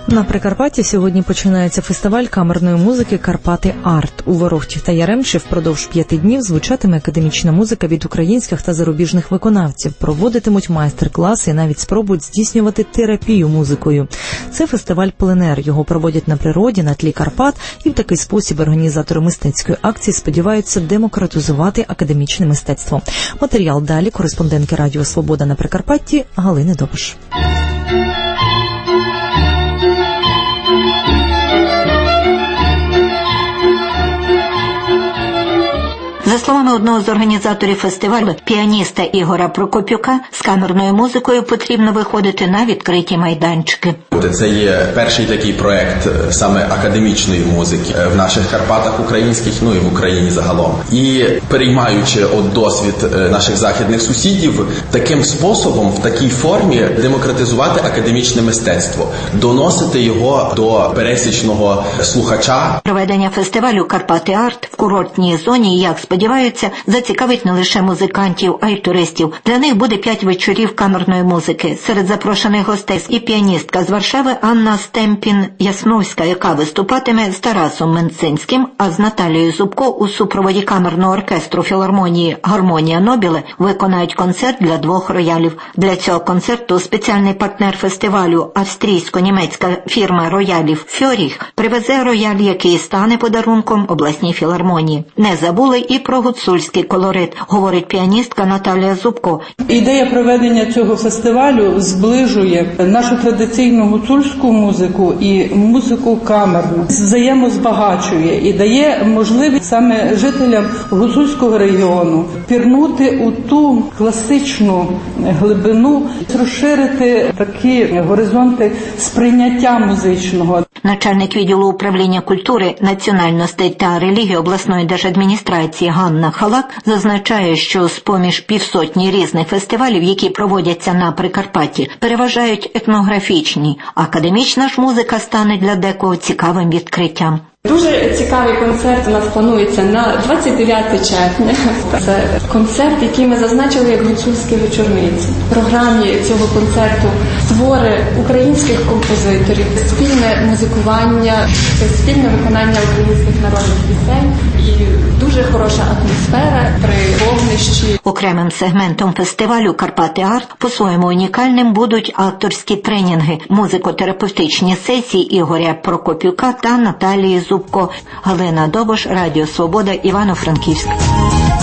На Прикарпатті сьогодні починається фестиваль камерної музики «Карпати Арт». У Ворохті та Яремчі впродовж 5 днів звучатиме академічна музика від українських та зарубіжних виконавців. Проводитимуть майстер-класи і навіть спробують здійснювати терапію музикою. Це фестиваль пленер. Його проводять на природі, на тлі Карпат, і в такий спосіб організатори мистецької акції сподіваються демократизувати академічне мистецтво. Матеріал далі кореспондентки Радіо Свобода на Прикарпатті Галини Добиш. За словами одного з організаторів фестивалю, піаніста Ігоря Прокопюка, з камерною музикою потрібно виходити на відкриті майданчики. Це є перший такий проект саме академічної музики в наших Карпатах українських, і в Україні загалом. І переймаючи досвід наших західних сусідів, таким способом, в такій формі демократизувати академічне мистецтво, доносити його до пересічного слухача. Проведення фестивалю «Карпати Арт» в курортній зоні, як сподіваються, зацікавить не лише музикантів, а й туристів. Для них буде 5 вечорів камерної музики. Серед запрошених гостей і піаністка з Варшави Анна Стемпін-Ясновська, яка виступатиме з Тарасом Менцинським, а з Наталією Зубко у супроводі камерного оркестру філармонії «Гармонія Нобіле» виконають концерт для 2 роялів. Для цього концерту спеціальний партнер фестивалю, австрійсько-німецька фірма роялів «Фьоріх», привезе рояль, який стане подарунком обласній філармонії. Не забули і про гуцульський колорит, говорить піаністка Наталія Зубко. Ідея проведення цього фестивалю зближує нашу традиційну гуцульську музику і музику камерну, взаємозбагачує і дає можливість саме жителям гуцульського регіону пірнути у ту класичну глибину, розширити такі горизонти сприйняття музичного. Начальник відділу управління культури, національностей та релігії обласної держадміністрації Ганна Халак зазначає, що з-поміж 500 різних фестивалів, які проводяться на Прикарпатті, переважають етнографічні. Академічна ж музика стане для декого цікавим відкриттям. Дуже цікавий концерт у нас планується на 29 червня. Це концерт, який ми зазначили як гуцульські вечорниці. В програмі цього концерту твори українських композиторів, спільне музикування, спільне виконання українських народних пісень і дуже хороша атмосфера при вогнищі. Окремим сегментом фестивалю «Карпати Арт» по-своєму унікальним будуть авторські тренінги, музико-терапевтичні сесії Ігоря Прокопюка та Наталії Зубко. Галина Добиш, Радіо Свобода, Івано-Франківськ.